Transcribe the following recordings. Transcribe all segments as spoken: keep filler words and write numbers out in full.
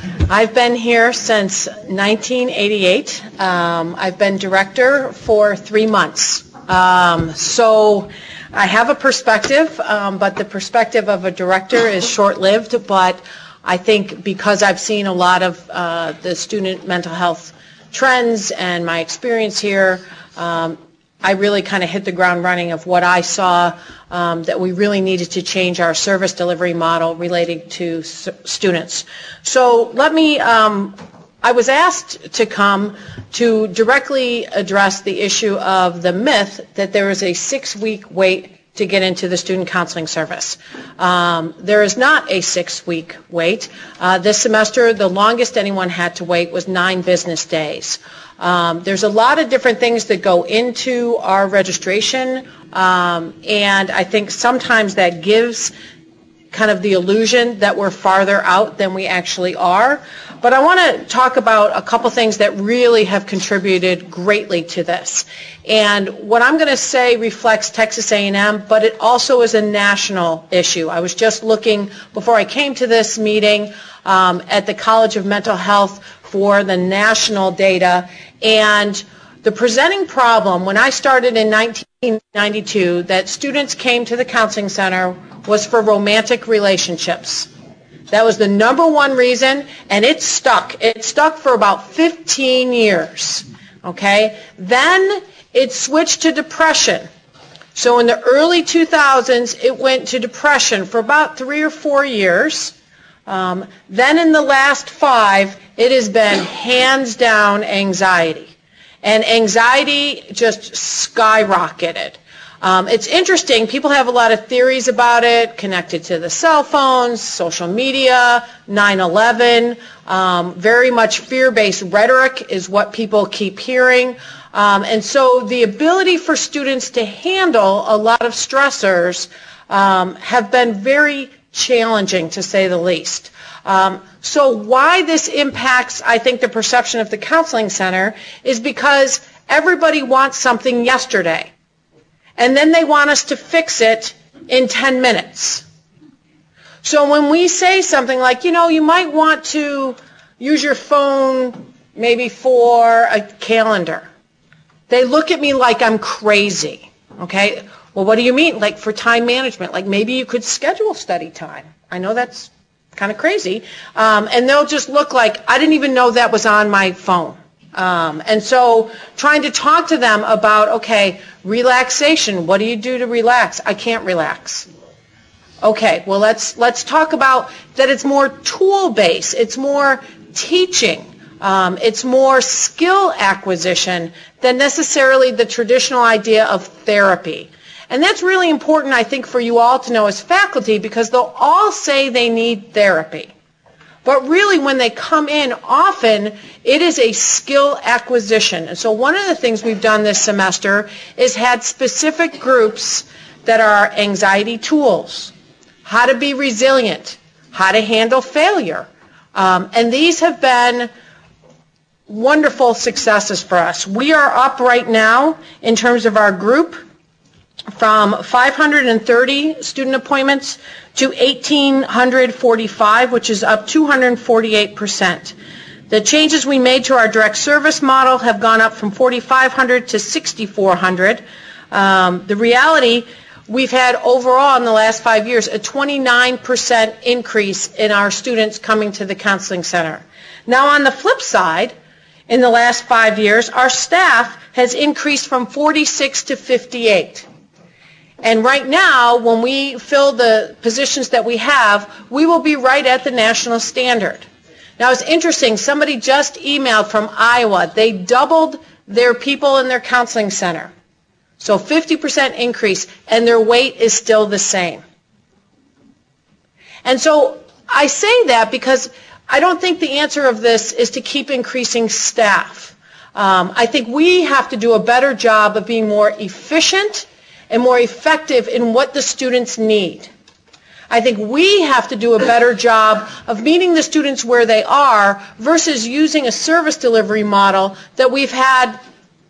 I've been here since nineteen eighty-eight. Um, I've been director for three months. Um, so I have a perspective, um, but the perspective of a director is short-lived. But I think because I've seen a lot of uh, the student mental health trends and my experience here, um, I really kind of hit the ground running of what I saw, um, that we really needed to change our service delivery model relating to s- students. So let me, um, I was asked to come to directly address the issue of the myth that there is a six-week wait to get into the student counseling service. Um, there is not a six-week wait. Uh, this semester, the longest anyone had to wait was nine business days. Um, there's a lot of different things that go into our registration, um, and I think sometimes that gives kind of the illusion that we're farther out than we actually are. But I want to talk about a couple things that really have contributed greatly to this. And what I'm going to say reflects Texas A and M, but it also is a national issue. I was just looking, before I came to this meeting, um, at the College of Mental Health for the national data. And the presenting problem, when I started in nineteen ninety-two, that students came to the counseling center was for romantic relationships. That was the number one reason, and it stuck. It stuck for about fifteen years, okay? Then it switched to depression. So in the early two thousands, it went to depression for about three or four years. Um, then in the last five, it has been hands down anxiety. And anxiety just skyrocketed. Um, it's interesting. People have a lot of theories about it, connected to the cell phones, social media, nine eleven. Um, very much fear-based rhetoric is what people keep hearing. Um, and so the ability for students to handle a lot of stressors um, have been very challenging, to say the least. Um, so why this impacts, I think, the perception of the counseling center is because everybody wants something yesterday. And then they want us to fix it in ten minutes. So when we say something like, you know, you might want to use your phone maybe for a calendar, they look at me like I'm crazy, okay? Well, what do you mean? Like for time management, like maybe you could schedule study time. I know that's kind of crazy. Um, and they'll just look like, I didn't even know that was on my phone. Um, and so trying to talk to them about, okay, relaxation, what do you do to relax? I can't relax. Okay, well, let's let's talk about that it's more tool-based, it's more teaching, um, it's more skill acquisition than necessarily the traditional idea of therapy. And that's really important, I think, for you all to know as faculty, because they'll all say they need therapy. But really, when they come in, often it is a skill acquisition. And so one of the things we've done this semester is had specific groups that are anxiety tools, how to be resilient, how to handle failure. Um, and these have been wonderful successes for us. We are up right now in terms of our group from five hundred thirty student appointments to one thousand eight hundred forty-five, which is up two hundred forty-eight percent. The changes we made to our direct service model have gone up from forty-five hundred to sixty-four hundred. Um, the reality, we've had overall in the last five years a twenty-nine percent increase in our students coming to the counseling center. Now on the flip side, in the last five years, our staff has increased from forty-six to fifty-eight. And right now, when we fill the positions that we have, we will be right at the national standard. Now, it's interesting. Somebody just emailed from Iowa. They doubled their people in their counseling center. So fifty percent increase, and their weight is still the same. And so I say that because I don't think the answer of this is to keep increasing staff. Um, I think we have to do a better job of being more efficient and more effective in what the students need. I think we have to do a better job of meeting the students where they are versus using a service delivery model that we've had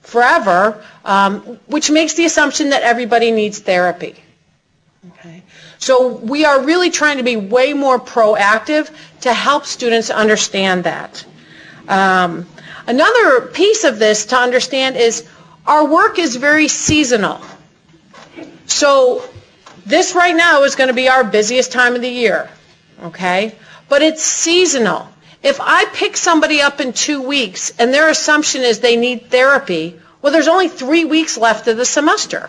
forever, um, which makes the assumption that everybody needs therapy. Okay. So we are really trying to be way more proactive to help students understand that. Um, another piece of this to understand is our work is very seasonal. So this right now is going to be our busiest time of the year, okay? But it's seasonal. If I pick somebody up in two weeks and their assumption is they need therapy, well, there's only three weeks left of the semester.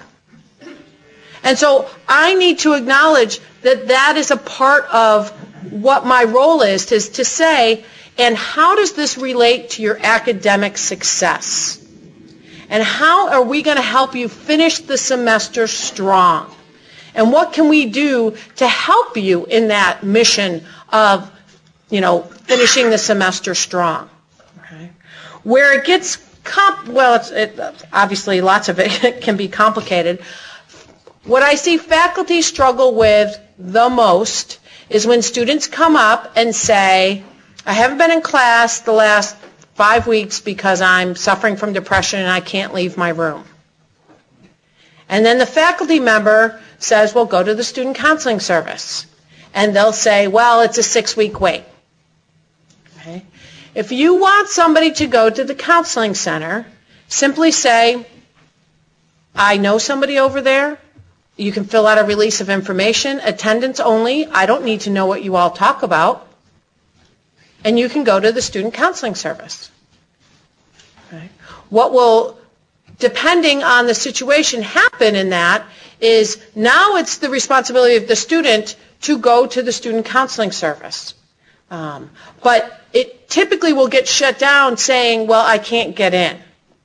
And so I need to acknowledge that that is a part of what my role is, is to say, and how does this relate to your academic success? And how are we going to help you finish the semester strong? And what can we do to help you in that mission of, you know, finishing the semester strong? Okay. Where it gets, comp- well, it's, it, obviously lots of it can be complicated. What I see faculty struggle with the most is when students come up and say, I haven't been in class the last five weeks because I'm suffering from depression and I can't leave my room. And then the faculty member says, well, go to the student counseling service. And they'll say, well, it's a six-week wait. Okay. If you want somebody to go to the counseling center, simply say, I know somebody over there. You can fill out a release of information, attendance only. I don't need to know what you all talk about. And you can go to the student counseling service. Okay. What will, depending on the situation, happen in that is now it's the responsibility of the student to go to the student counseling service. Um, but it typically will get shut down saying, well, I can't get in.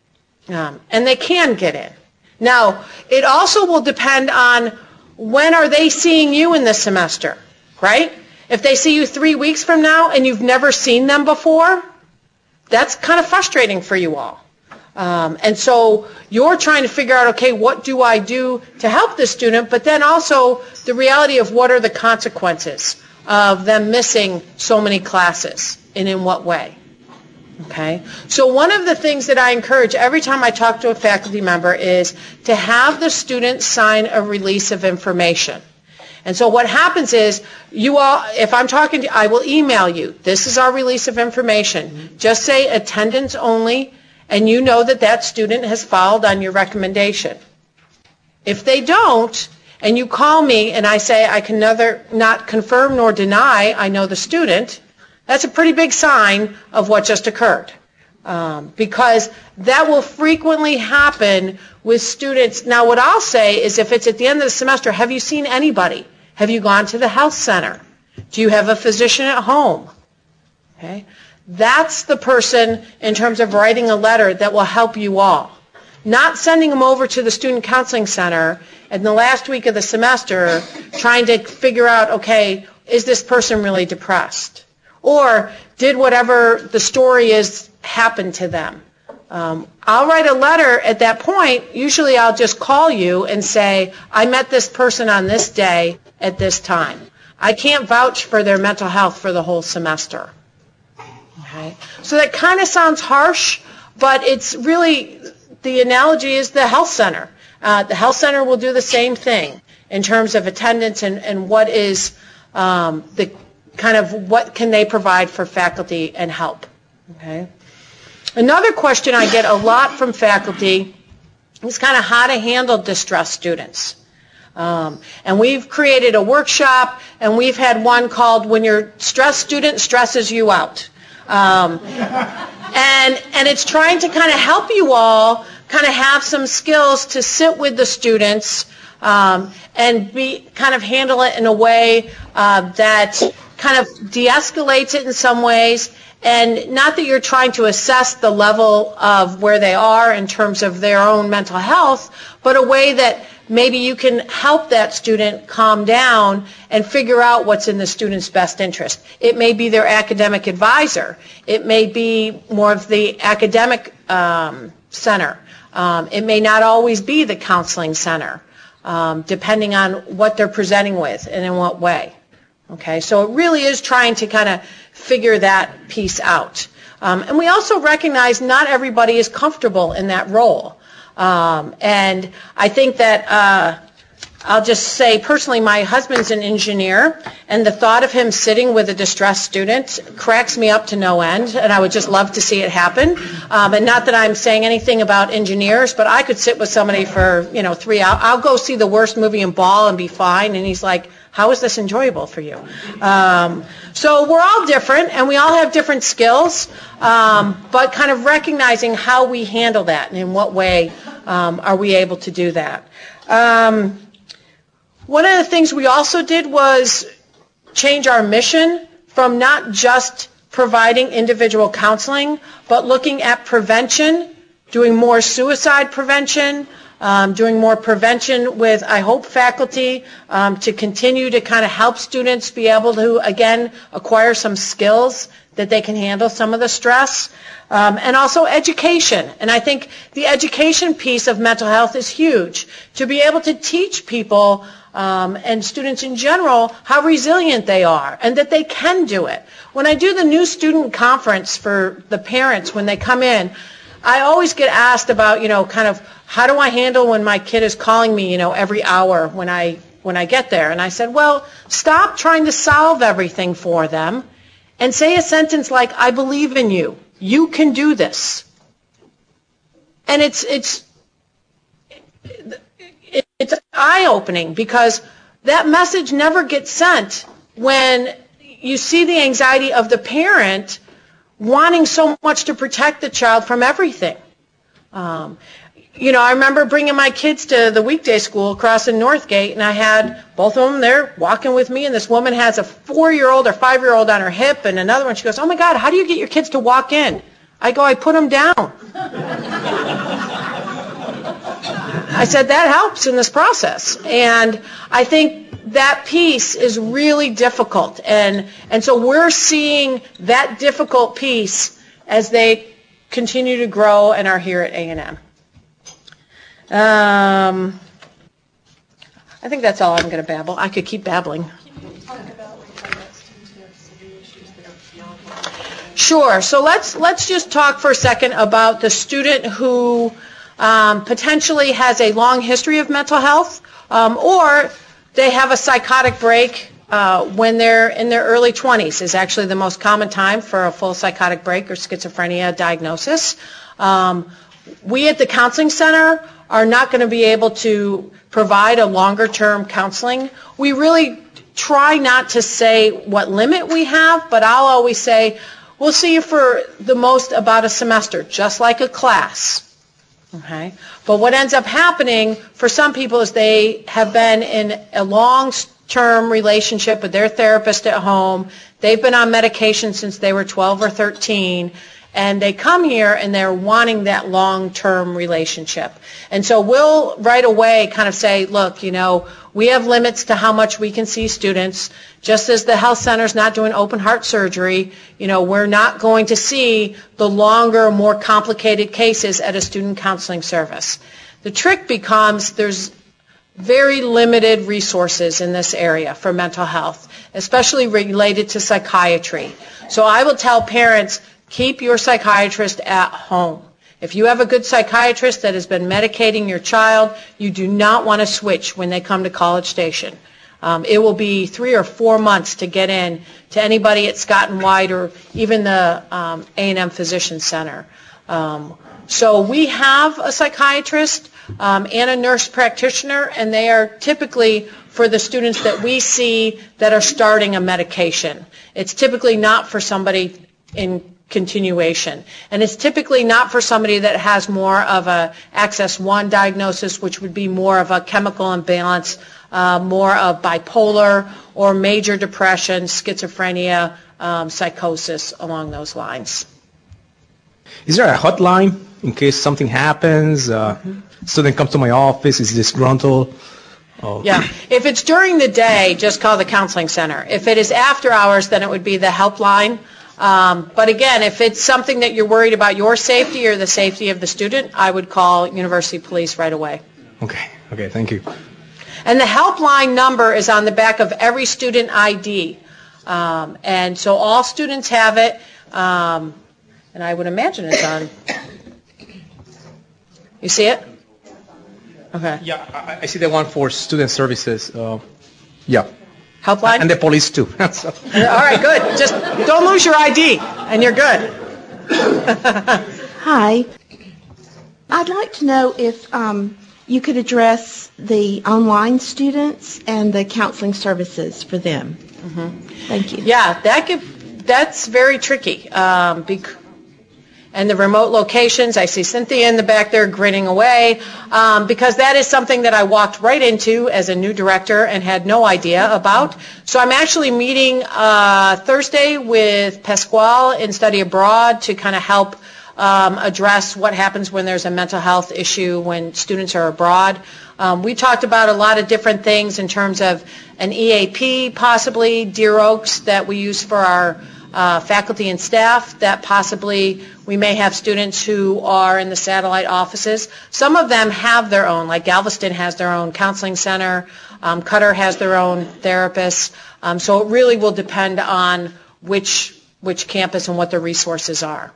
Um, and they can get in. Now, it also will depend on when are they seeing you in this semester, right? If they see you three weeks from now and you've never seen them before, that's kind of frustrating for you all. Um, and so you're trying to figure out, okay, what do I do to help this student? But then also the reality of what are the consequences of them missing so many classes and in what way. Okay? So one of the things that I encourage every time I talk to a faculty member is to have the student sign a release of information. And so what happens is, you all, if I'm talking to you, I will email you. This is our release of information. Just say attendance only, and you know that that student has followed on your recommendation. If they don't, and you call me and I say I can neither not confirm nor deny I know the student, that's a pretty big sign of what just occurred. Um, because that will frequently happen with students. Now what I'll say is if it's at the end of the semester, have you seen anybody? Have you gone to the health center? Do you have a physician at home? Okay. That's the person in terms of writing a letter that will help you all. Not sending them over to the student counseling center in the last week of the semester trying to figure out, okay, is this person really depressed? Or did whatever the story is happen to them? Um, I'll write a letter at that point. Usually I'll just call you and say, I met this person on this day at this time. I can't vouch for their mental health for the whole semester. Okay? So that kind of sounds harsh, but it's really, the analogy is the health center. Uh, the health center will do the same thing in terms of attendance and, and what is um, the kind of what can they provide for faculty and help. Okay. Another question I get a lot from faculty is kind of how to handle distressed students. Um, and we've created a workshop, and we've had one called When Your Stressed Student Stresses You Out. Um, and, and it's trying to kind of help you all kind of have some skills to sit with the students um, and be kind of handle it in a way uh, that kind of de-escalates it in some ways, and not that you're trying to assess the level of where they are in terms of their own mental health, but a way that maybe you can help that student calm down and figure out what's in the student's best interest. It may be their academic advisor. It may be more of the academic um, center. Um, it may not always be the counseling center, um, depending on what they're presenting with and in what way. Okay, so it really is trying to kind of figure that piece out. Um, and we also recognize not everybody is comfortable in that role. Um, and I think that uh, I'll just say personally, my husband's an engineer, and the thought of him sitting with a distressed student cracks me up to no end, and I would just love to see it happen. Um, and not that I'm saying anything about engineers, but I could sit with somebody for, you know, three hours. I'll go see the worst movie in Ball and be fine, and he's like, how is this enjoyable for you? Um, so we're all different, and we all have different skills, um, but kind of recognizing how we handle that and in what way um, are we able to do that. Um, One of the things we also did was change our mission from not just providing individual counseling, but looking at prevention, doing more suicide prevention, um, doing more prevention with, I hope, faculty um, to continue to kind of help students be able to, again, acquire some skills that they can handle some of the stress. Um, and also education. And I think the education piece of mental health is huge. To be able to teach people um, and students in general how resilient they are and that they can do it. When I do the new student conference for the parents when they come in, I always get asked about, you know, kind of how do I handle when my kid is calling me, you know, every hour when I when I get there. And I said, well, stop trying to solve everything for them and say a sentence like, I believe in you. You can do this. And it's it's it's eye-opening because that message never gets sent when you see the anxiety of the parent wanting so much to protect the child from everything. Um, you know, I remember bringing my kids to the weekday school across in Northgate, and I had both of them there walking with me, and this woman has a four-year-old or five-year-old on her hip, and another one, she goes, oh, my God, how do you get your kids to walk in? I go, I put them down. I said, that helps in this process. And I think that piece is really difficult. And, and so we're seeing that difficult piece as they continue to grow and are here at A and M. Um, I think that's all I'm going to babble. I could keep babbling. Can you talk about like how that students who have severe issues that are beyond mental? Sure. So let's let's just talk for a second about the student who um, potentially has a long history of mental health, um, or they have a psychotic break uh, when they're in their early twenties. Is actually the most common time for a full psychotic break or schizophrenia diagnosis. Um, we at the Counseling Center are not going to be able to provide a longer-term counseling. We really try not to say what limit we have, but I'll always say, we'll see you for the most about a semester, just like a class. Okay? But what ends up happening for some people is they have been in a long-term relationship with their therapist at home. They've been on medication since they were twelve or thirteen. And they come here and they're wanting that long-term relationship. And so we'll right away kind of say, look, you know, we have limits to how much we can see students. Just as the health center's not doing open heart surgery, you know, we're not going to see the longer, more complicated cases at a student counseling service. The trick becomes there's very limited resources in this area for mental health, especially related to psychiatry. So I will tell parents, keep your psychiatrist at home. If you have a good psychiatrist that has been medicating your child, you do not want to switch when they come to College Station. Um, it will be three or four months to get in to anybody at Scott and White or even the um, A and M Physician Center. Um, so we have a psychiatrist um, and a nurse practitioner, and they are typically for the students that we see that are starting a medication. It's typically not for somebody in continuation. And it's typically not for somebody that has more of a Access one diagnosis, which would be more of a chemical imbalance, uh, more of bipolar or major depression, schizophrenia, um, psychosis, along those lines. Is there a hotline in case something happens? Uh, mm-hmm. Student comes to my office, is disgruntled. Oh. Yeah. If it's during the day, just call the Counseling Center. If it is after hours, then it would be the helpline. Um, but again, if it's something that you're worried about your safety or the safety of the student, I would call University Police right away. Okay. Okay. Thank you. And the helpline number is on the back of every student I D. Um, and so all students have it. Um, and I would imagine it's on. You see it? Okay. Yeah, I, I see the one for student services. Uh, yeah. Helpline? And the police too. So. All right, good. Just don't lose your I D, and you're good. Hi. I'd like to know if um, you could address the online students and the counseling services for them. Mm-hmm. Thank you. Yeah, that could, that's very tricky. Um, bec- and the remote locations, I see Cynthia in the back there grinning away, um, because that is something that I walked right into as a new director and had no idea about. So I'm actually meeting uh, Thursday with Pasquale in Study Abroad to kind of help um, address what happens when there's a mental health issue when students are abroad. Um, we talked about a lot of different things in terms of an E A P, possibly, Deer Oaks, that we use for our uh, faculty and staff, that possibly we may have students who are in the satellite offices. Some of them have their own, like Galveston has their own counseling center, um, Cutter has their own therapists, um, so it really will depend on which which campus and what the resources are.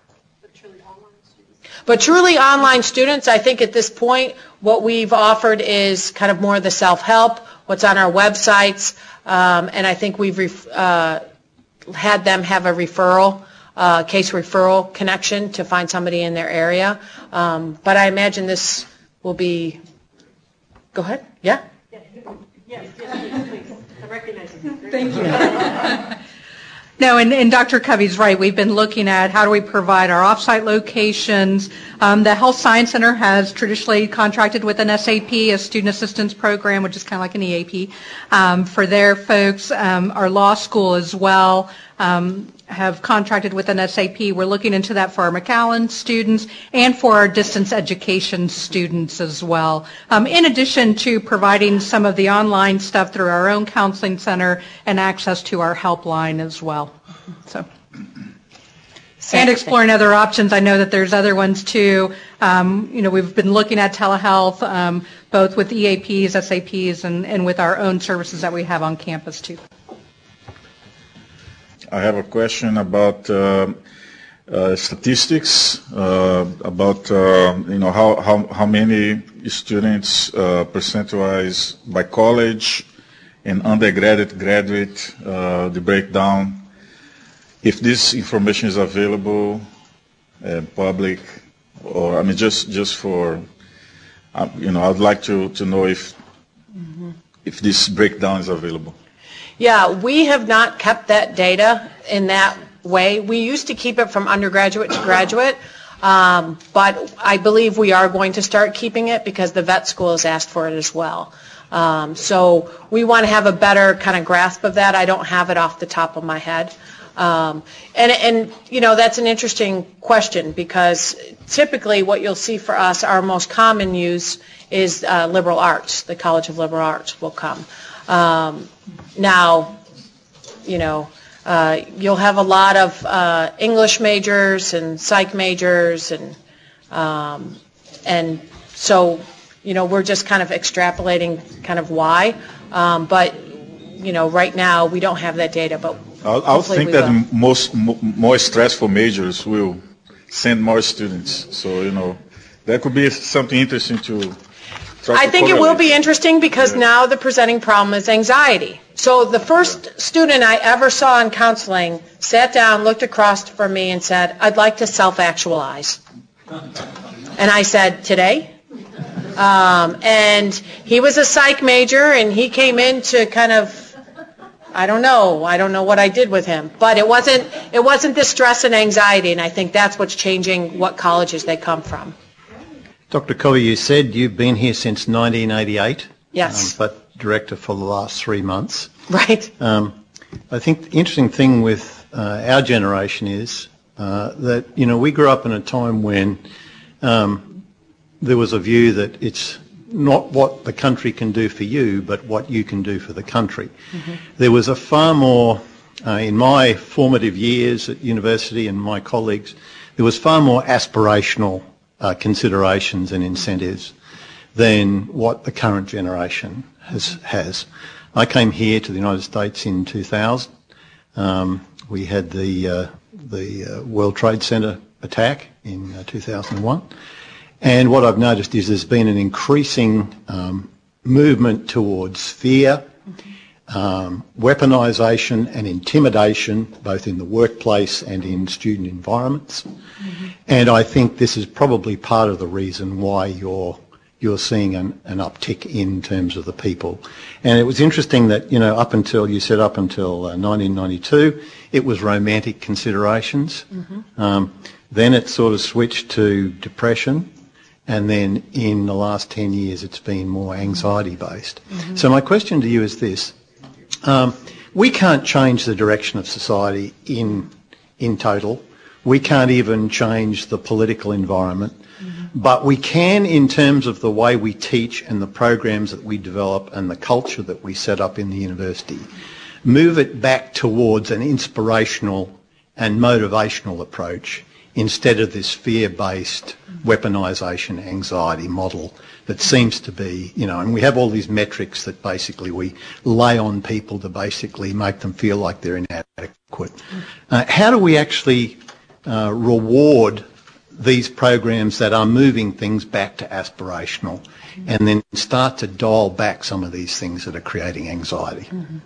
But truly online students, I think at this point, what we've offered is kind of more of the self-help, what's on our websites, um, and I think we've ref- uh, had them have a referral, uh, case referral connection to find somebody in their area. Um, but I imagine this will be, go ahead, yeah? Yes, yes, yes, please. I recognize you. Thank you. No, and, and Doctor Covey's right. We've been looking at how do we provide our off-site locations. Um, the Health Science Center has traditionally contracted with an S A P, a student assistance program, which is kind of like an E A P, um, for their folks. Um, our law school as well um, have contracted with an S A P. We're looking into that for our McAllen students and for our distance education students as well. Um, in addition to providing some of the online stuff through our own counseling center and access to our helpline as well. So, and exploring other options. I know that there's other ones too. Um, you know, we've been looking at telehealth, um, both with E A Ps, S A Ps, and, and with our own services that we have on campus too. I have a question about uh, uh, statistics, uh, about uh, you know how, how, how many students uh, percent-wise by college and undergraduate, graduate, uh, the breakdown. If this information is available, uh, public, or I mean just just for uh, you know, I'd like to, to know if mm-hmm. if this breakdown is available. Yeah, we have not kept that data in that way. We used to keep it from undergraduate to graduate, um, but I believe we are going to start keeping it because the vet school has asked for it as well. Um, so we want to have a better kind of grasp of that. I don't have it off the top of my head. Um, and, and, you know, that's an interesting question because typically what you'll see for us, our most common use is uh, liberal arts. The College of Liberal Arts will come. Um, now, you know, uh, you'll have a lot of uh, English majors and psych majors, and um, and so, you know, we're just kind of extrapolating kind of why. Um, but, you know, right now we don't have that data, but I would think that will. most mo- more stressful majors will send more students. So, you know, that could be something interesting to. I think it will be interesting because yeah. now the presenting problem is anxiety. So the first student I ever saw in counseling sat down, looked across from me and said, I'd like to self-actualize. And I said, today? Um, and he was a psych major and he came in to kind of, I don't know, I don't know what I did with him. But it wasn't, it wasn't the stress and anxiety, and I think that's what's changing what colleges they come from. Doctor Covey, you said you've been here since nineteen eighty-eight. Yes. Um, but director for the last three months. Right. Um, I think the interesting thing with uh, our generation is uh, that, you know, we grew up in a time when um, there was a view that it's not what the country can do for you, but what you can do for the country. Mm-hmm. There was a far more, uh, in my formative years at university and my colleagues, there was far more aspirational Uh, considerations and incentives than what the current generation has. has. I came here to the United States in two thousand. Um, we had the uh, the uh, World Trade Center attack in uh, two thousand one, And what I've noticed is there's been an increasing um, movement towards fear, um, weaponisation and intimidation, both in the workplace and in student environments. Mm-hmm. And I think this is probably part of the reason why you're you're seeing an, an uptick in terms of the people. And it was interesting that, you know, up until, you said up until uh, nineteen ninety-two, it was romantic considerations. Mm-hmm. Um, then it sort of switched to depression. And then in the last ten years, it's been more anxiety-based. Mm-hmm. So my question to you is this. Um, we can't change the direction of society in in total. We can't even change the political environment. Mm-hmm. But we can, in terms of the way we teach and the programs that we develop and the culture that we set up in the university, move it back towards an inspirational and motivational approach instead of this fear-based weaponisation anxiety model that seems to be, you know, and we have all these metrics that basically we lay on people to basically make them feel like they're inadequate. Uh, how do we actually uh, reward these programs that are moving things back to aspirational and then start to dial back some of these things that are creating anxiety? Mm-hmm.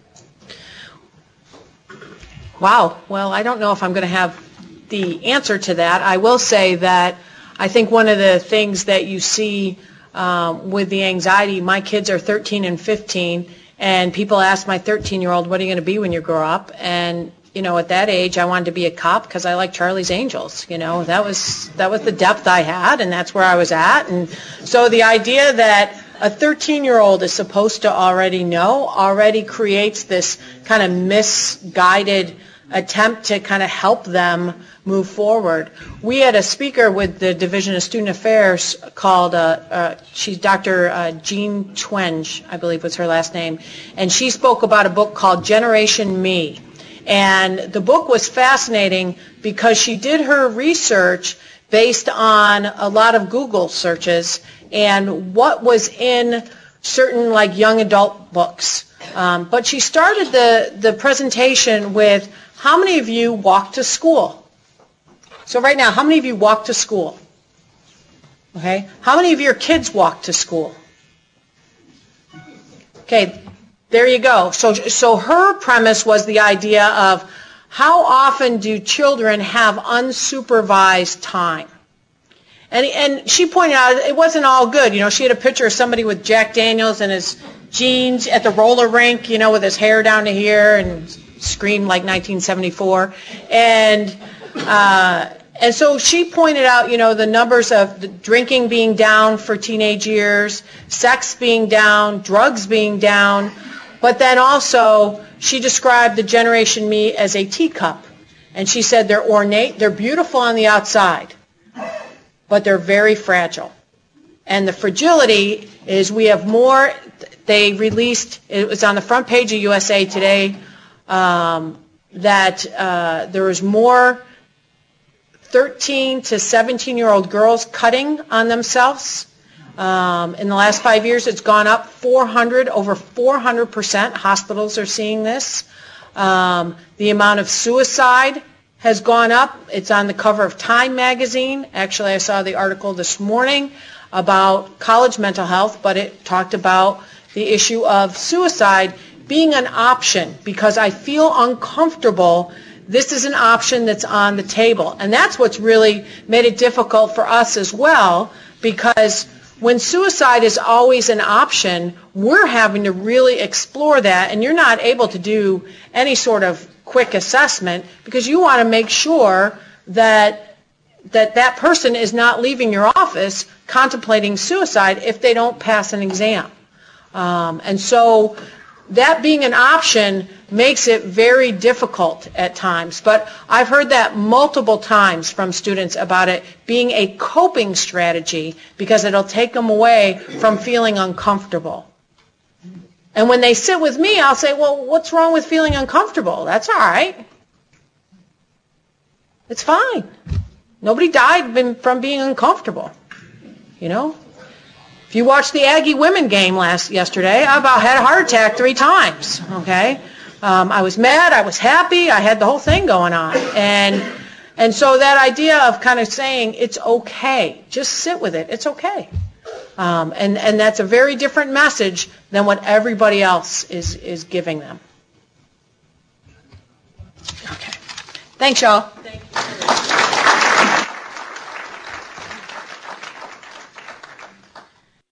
Wow. Well, I don't know if I'm going to have the answer to that. I will say that I think one of the things that you see um, with the anxiety, my kids are thirteen and fifteen, and people ask my thirteen-year-old, what are you going to be when you grow up? And, you know, at that age, I wanted to be a cop because I like Charlie's Angels. You know, that was that was the depth I had, and that's where I was at. And so the idea that a thirteen-year-old is supposed to already know already creates this kind of misguided attempt to kind of help them move forward. We had a speaker with the Division of Student Affairs called, uh, uh, she's Doctor Uh, Jean Twenge, I believe was her last name, and she spoke about a book called Generation Me. And the book was fascinating because she did her research based on a lot of Google searches and what was in certain like young adult books. Um, but she started the, the presentation with, how many of you walk to school? So right now, how many of you walk to school? Okay. How many of your kids walk to school? Okay, there you go. So, so her premise was the idea of how often do children have unsupervised time? And, and she pointed out it wasn't all good. You know, she had a picture of somebody with Jack Daniels and his jeans at the roller rink, you know, with his hair down to here and screamed like nineteen seventy-four. And uh, and so she pointed out, you know, the numbers of the drinking being down for teenage years, sex being down, drugs being down. But then also she described the Generation Me as a teacup. And she said they're ornate, they're beautiful on the outside, but they're very fragile. And the fragility is we have more, they released, it was on the front page of U S A Today, um, that uh, there was more thirteen to seventeen-year-old girls cutting on themselves. Um, in the last five years, it's gone up four hundred, over four hundred percent. Hospitals are seeing this. Um, the amount of suicide has gone up. It's on the cover of Time magazine. Actually, I saw the article this morning about college mental health, but it talked about the issue of suicide being an option because I feel uncomfortable. This is an option that's on the table. And that's what's really made it difficult for us as well, because when suicide is always an option, we're having to really explore that, and you're not able to do any sort of quick assessment because you want to make sure that that that person is not leaving your office contemplating suicide if they don't pass an exam. Um, and so that being an option makes it very difficult at times. But I've heard that multiple times from students about it being a coping strategy because it'll take them away from feeling uncomfortable. And when they sit with me, I'll say, well, what's wrong with feeling uncomfortable? That's all right. It's fine. Nobody died from being uncomfortable, you know? If you watched the Aggie women game last yesterday, I about had a heart attack three times, okay? Um, I was mad, I was happy, I had the whole thing going on. And And so that idea of kind of saying it's okay, just sit with it, it's okay. Um, and, and that's a very different message than what everybody else is, is giving them. Okay. Thanks, y'all.